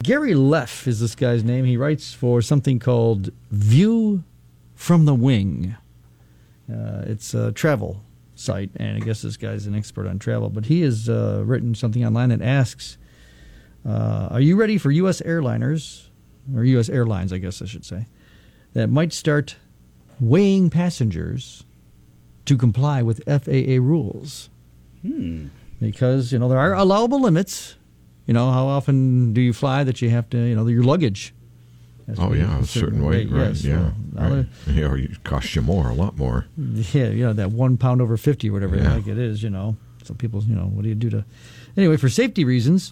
Gary Leff is this guy's name. He writes for something called View from the Wing. It's a travel site, and I guess this guy's an expert on travel. But he has written something online that asks, are you ready for U.S. airliners, or U.S. airlines, I guess I should say, that might start weighing passengers to comply with FAA rules? Because, there are allowable limits. How right. Do you fly that you have to, your luggage? A certain weight, right? Yes. Yeah, right. It costs you a lot more. Yeah, that 1 pound over 50 or whatever it is, So people, what do you do to... Anyway, for safety reasons,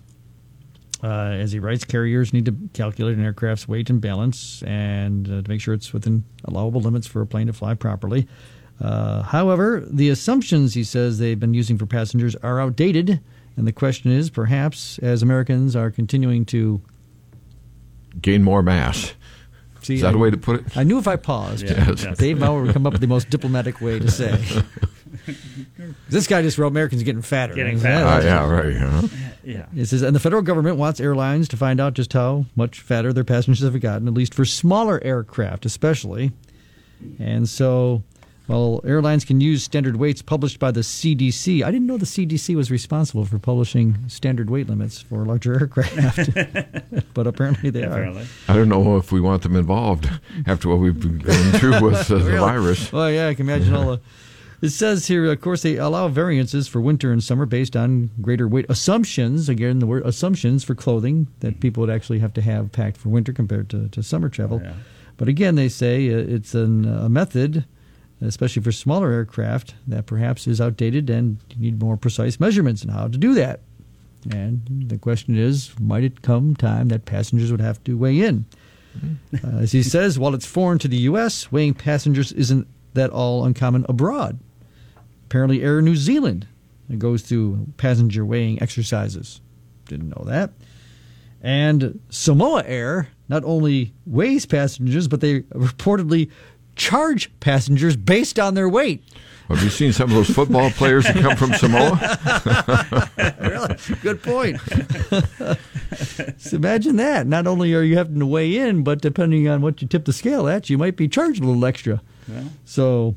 as he writes, carriers need to calculate an aircraft's weight and balance and to make sure it's within allowable limits for a plane to fly properly. However, the assumptions, he says, they've been using for passengers are outdated. And the question is, perhaps, as Americans are continuing to... gain more mass. Is that a way to put it? I knew if I paused, Dave Bauer would come up with the most diplomatic way to say. This guy just wrote Americans getting fatter. Right. Huh? Yeah. It says, and the federal government wants airlines to find out just how much fatter their passengers have gotten, at least for smaller aircraft especially. And so... well, airlines can use standard weights published by the CDC. I didn't know the CDC was responsible for publishing standard weight limits for larger aircraft, but apparently they are. I don't know if we want them involved after what we've been going through with the virus. Well, yeah, I can imagine all the... It says here, of course, they allow variances for winter and summer based on greater weight assumptions. Again, the word assumptions for clothing that people would actually have to have packed for winter compared to summer travel. Oh, yeah. But again, they say it's a method... especially for smaller aircraft, that perhaps is outdated and you need more precise measurements on how to do that. And the question is, might it come time that passengers would have to weigh in? As he says, while it's foreign to the U.S., weighing passengers isn't that all uncommon abroad. Apparently Air New Zealand goes through passenger weighing exercises. Didn't know that. And Samoa Air not only weighs passengers, but they reportedly charge passengers based on their weight. Have you seen some of those football players that come from Samoa? Really? Good point. So imagine that. Not only are you having to weigh in, but depending on what you tip the scale at, you might be charged a little extra. Yeah. So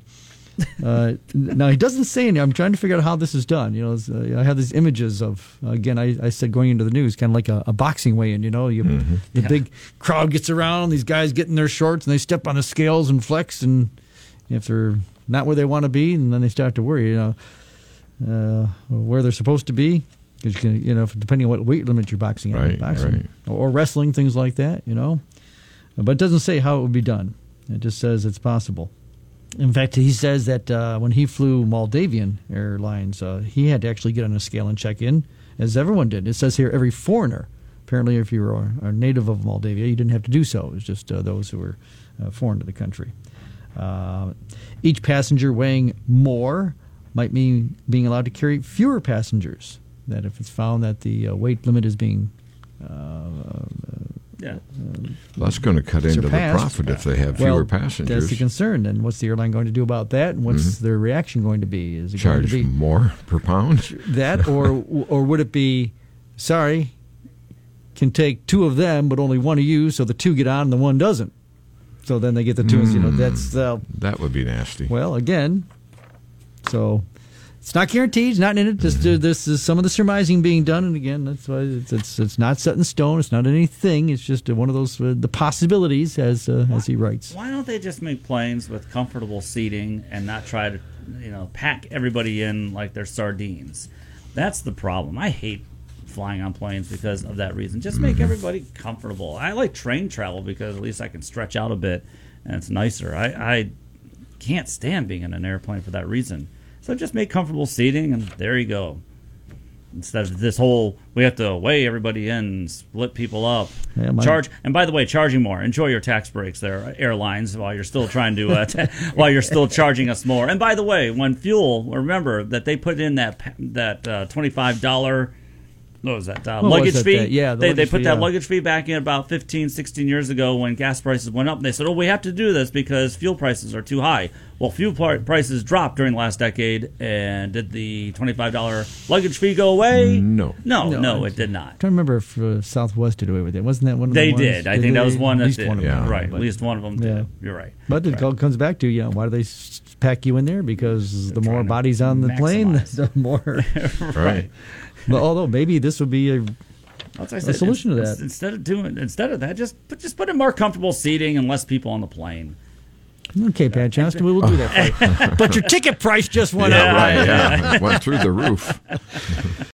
now he doesn't say anything. I'm trying to figure out how this is done. I have these images of, again, I said going into the news, kind of like a boxing weigh-in. The big crowd gets around, these guys get in their shorts and they step on the scales and flex, and if they're not where they want to be, and then they start to worry, where they're supposed to be, because depending on what weight limit you're boxing at, right. Or wrestling, things like that. But it doesn't say how it would be done. It just says it's possible. In fact, he says that when he flew Moldavian Airlines, he had to actually get on a scale and check in, as everyone did. It says here every foreigner. Apparently, if you were a native of Moldavia, you didn't have to do so. It was just those who were foreign to the country. Each passenger weighing more might mean being allowed to carry fewer passengers. That if it's found that the weight limit is being that's going to cut into the profit if they have fewer passengers. That's the concern. And what's the airline going to do about that? And what's their reaction going to be? Is it charge going to be more per pound? That, or would it be, sorry, can take two of them, but only one of you, so the two get on and the one doesn't. So then they get the two. That would be nasty. Well, again, so it's not guaranteed. It's not in it. This is some of the surmising being done, and again, that's why it's not set in stone. It's not anything. It's just one of those the possibilities, as he writes. Why don't they just make planes with comfortable seating and not try to pack everybody in like they're sardines? That's the problem. I hate flying on planes because of that reason. Just make everybody comfortable. I like train travel because at least I can stretch out a bit and it's nicer. I can't stand being in an airplane for that reason. So just make comfortable seating, and there you go. Instead of this whole, we have to weigh everybody in, split people up, charge. And by the way, charging more. Enjoy your tax breaks there, airlines, while you're still trying to, while you're still charging us more. And by the way, when fuel, remember that they put in that $25 what was that? What was Luggage that? fee? Yeah, the they luggage put fee, that yeah. luggage fee back in about 15, 16 years ago when gas prices went up. And they said, we have to do this because fuel prices are too high. Well, fuel prices dropped during the last decade, and did the $25 luggage fee go away? No. No, it did not. I'm trying to remember if Southwest did away with it. Wasn't that one of the They ones? did. I think that was one At that least did. one of them. Yeah. Right, But, at least one of them did. Yeah. You're right. but it all comes back to, why do they pack you in there? Because the more trying to bodies on the plane, maximize. the more. Right. But although maybe this would be a That's what I said. solution to that. Instead of that, just put in more comfortable seating and less people on the plane. okay, Pat Johnston, we will do that for you. But your ticket price just went Yeah, up. right. Yeah. It went through the roof.